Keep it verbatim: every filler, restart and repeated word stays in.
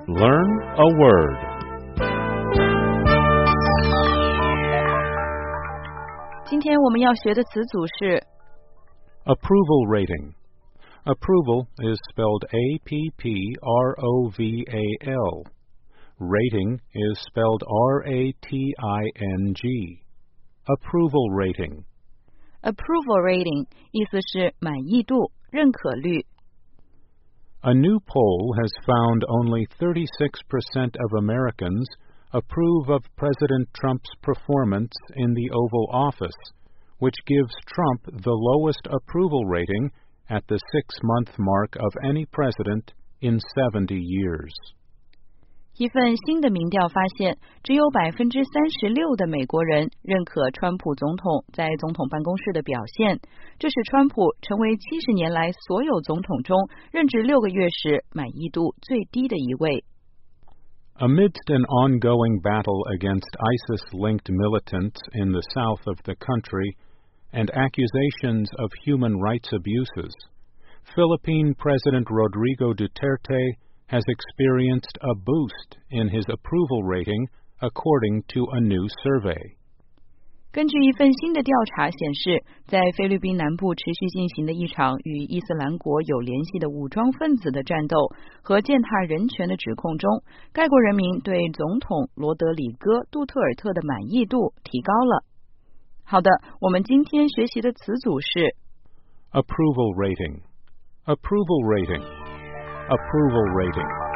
Learn a word. Approval rating. Approval is spelled A P P R O V A L. Rating is spelled R A T I N G. Approval rating. Approval rating 意思是满意度、认可率。 A new poll has found only thirty-six percent of Americans approve of President Trump's performance in the Oval Office, which gives Trump the lowest approval rating at the six-month mark of any president in seventy years. 一份新的民调发现，只有百分之三十六的美国人认可川普总统在总统办公室的表现，这使川普成为七十年来所有总统中任职六个月时满意度最低的一位。 Amidst an ongoing battle against ISIS-linked militants in the south of the country and accusations of human rights abuses, Philippine President Rodrigo Duterte has experienced a boost in his approval rating according to a new survey. 根据一份新的调查显示，在菲律宾南部持续进行的一场与伊斯兰国有联系的武装分子的战斗和践踏人权的指控中，该国人民对总统罗德里戈·杜特尔特的满意度提高了。好的，我们今天学习的词组是 Approval rating. Approval rating. Approval rating.